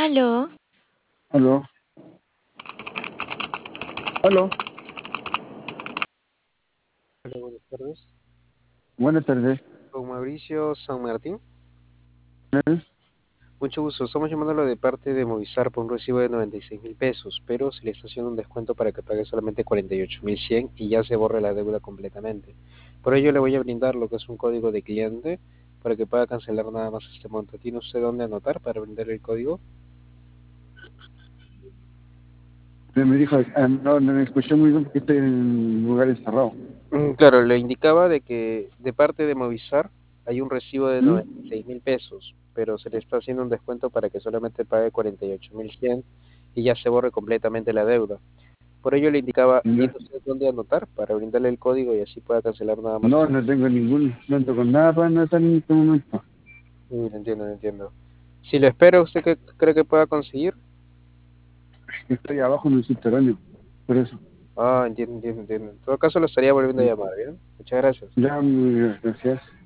Aló, Aló, aló, Hola, buenas tardes. buenas tardes. Con Mauricio San Martín. ¿Eh? Mucho gusto. Estamos llamándolo de parte de Movistar por un recibo de 96.000 pesos, pero se le está haciendo un descuento para que pague solamente 48.100 y ya se borre la deuda completamente. Por ello le voy a brindar lo que es un código de cliente para que pueda cancelar nada más este monto. ¿Tiene usted dónde anotar para brindar el código? Me dijo, no me escuché muy bien porque estoy en lugares cerrados. Claro, le indicaba de que de parte de Movistar hay un recibo de ¿Mm? 96.000 pesos, pero se le está haciendo un descuento para que solamente pague 48.100 y ya se borre completamente la deuda. Por ello le indicaba, Ya. ¿tiene usted dónde anotar para brindarle el código y así pueda cancelar nada más? No, no tengo ninguno, no ando con nada para anotar en este momento. Entiendo, entiendo. Si lo espera, ¿usted qué cree que pueda conseguir? Estoy abajo en el subterráneo, por eso. Ah, entiendo, entiendo, entiendo. En todo caso, lo estaría volviendo a llamar, ¿bien? Muchas gracias. Ya, muy bien, gracias.